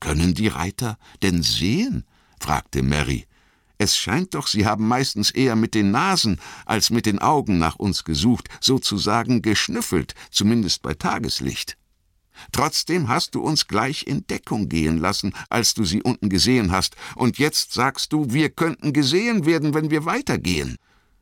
»Können die Reiter denn sehen?« fragte Mary. »Es scheint doch, sie haben meistens eher mit den Nasen als mit den Augen nach uns gesucht, sozusagen geschnüffelt, zumindest bei Tageslicht. Trotzdem hast du uns gleich in Deckung gehen lassen, als du sie unten gesehen hast, und jetzt sagst du, wir könnten gesehen werden, wenn wir weitergehen.«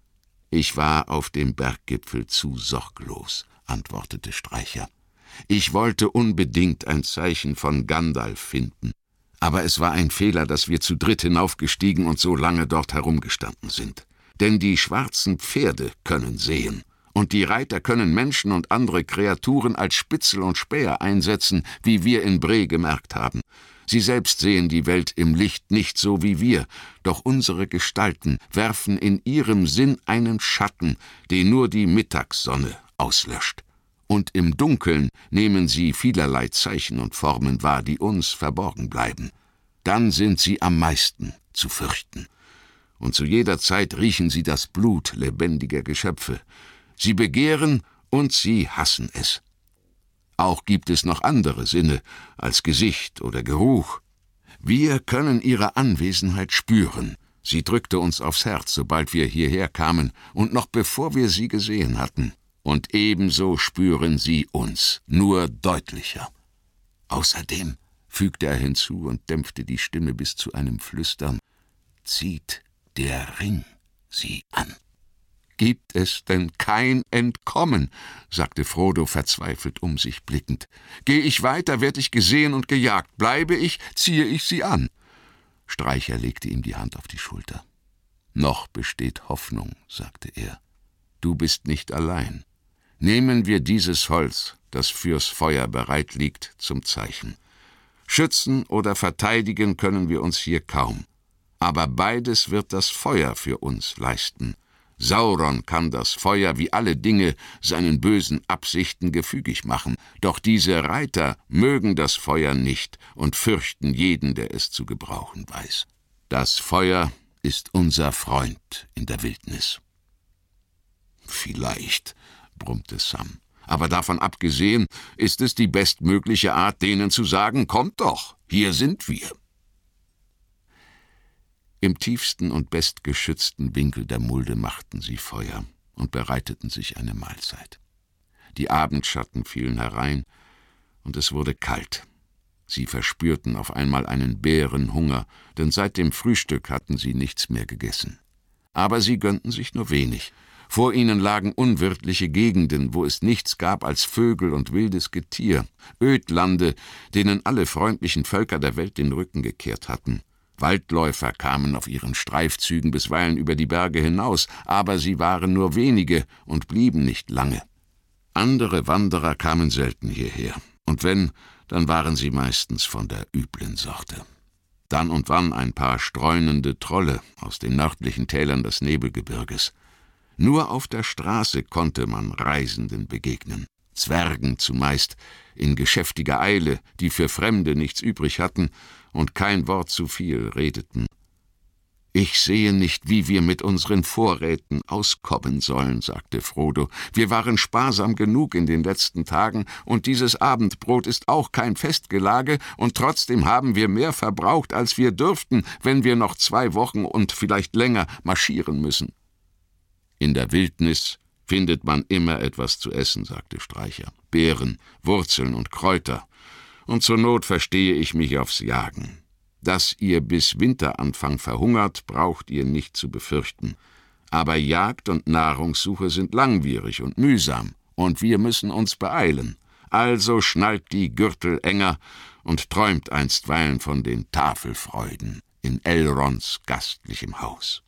»Ich war auf dem Berggipfel zu sorglos«, antwortete Streicher. »Ich wollte unbedingt ein Zeichen von Gandalf finden. Aber es war ein Fehler, dass wir zu dritt hinaufgestiegen und so lange dort herumgestanden sind. Denn die schwarzen Pferde können sehen. Und die Reiter können Menschen und andere Kreaturen als Spitzel und Späher einsetzen, wie wir in Bree gemerkt haben. Sie selbst sehen die Welt im Licht nicht so wie wir, doch unsere Gestalten werfen in ihrem Sinn einen Schatten, den nur die Mittagssonne auslöscht. Und im Dunkeln nehmen sie vielerlei Zeichen und Formen wahr, die uns verborgen bleiben. Dann sind sie am meisten zu fürchten. Und zu jeder Zeit riechen sie das Blut lebendiger Geschöpfe. Sie begehren und sie hassen es. Auch gibt es noch andere Sinne als Gesicht oder Geruch. Wir können ihre Anwesenheit spüren. Sie drückte uns aufs Herz, sobald wir hierher kamen und noch bevor wir sie gesehen hatten. Und ebenso spüren sie uns, nur deutlicher. Außerdem, fügte er hinzu und dämpfte die Stimme bis zu einem Flüstern, zieht der Ring sie an. »Gibt es denn kein Entkommen?« sagte Frodo verzweifelt um sich blickend. »Geh ich weiter, werd ich gesehen und gejagt. Bleibe ich, ziehe ich sie an.« Streicher legte ihm die Hand auf die Schulter. »Noch besteht Hoffnung«, sagte er. »Du bist nicht allein. Nehmen wir dieses Holz, das fürs Feuer bereit liegt, zum Zeichen. Schützen oder verteidigen können wir uns hier kaum. Aber beides wird das Feuer für uns leisten. Sauron kann das Feuer wie alle Dinge seinen bösen Absichten gefügig machen. Doch diese Reiter mögen das Feuer nicht und fürchten jeden, der es zu gebrauchen weiß. Das Feuer ist unser Freund in der Wildnis.« »Vielleicht«, brummte Sam. »Aber davon abgesehen ist es die bestmögliche Art, denen zu sagen, kommt doch, hier sind wir.« Im tiefsten und bestgeschützten Winkel der Mulde machten sie Feuer und bereiteten sich eine Mahlzeit. Die Abendschatten fielen herein, und es wurde kalt. Sie verspürten auf einmal einen Bärenhunger, denn seit dem Frühstück hatten sie nichts mehr gegessen. Aber sie gönnten sich nur wenig. Vor ihnen lagen unwirtliche Gegenden, wo es nichts gab als Vögel und wildes Getier, Ödlande, denen alle freundlichen Völker der Welt den Rücken gekehrt hatten. Waldläufer kamen auf ihren Streifzügen bisweilen über die Berge hinaus, aber sie waren nur wenige und blieben nicht lange. Andere Wanderer kamen selten hierher, und wenn, dann waren sie meistens von der üblen Sorte. Dann und wann ein paar streunende Trolle aus den nördlichen Tälern des Nebelgebirges. Nur auf der Straße konnte man Reisenden begegnen, Zwergen zumeist, in geschäftiger Eile, die für Fremde nichts übrig hatten und kein Wort zu viel redeten. »Ich sehe nicht, wie wir mit unseren Vorräten auskommen sollen«, sagte Frodo. »Wir waren sparsam genug in den letzten Tagen, und dieses Abendbrot ist auch kein Festgelage, und trotzdem haben wir mehr verbraucht, als wir dürften, wenn wir noch 2 Wochen und vielleicht länger marschieren müssen.« »In der Wildnis findet man immer etwas zu essen«, sagte Streicher. »Beeren, Wurzeln und Kräuter. Und zur Not verstehe ich mich aufs Jagen. Dass ihr bis Winteranfang verhungert, braucht ihr nicht zu befürchten. Aber Jagd und Nahrungssuche sind langwierig und mühsam, und wir müssen uns beeilen. Also schnallt die Gürtel enger und träumt einstweilen von den Tafelfreuden in Elrons gastlichem Haus.«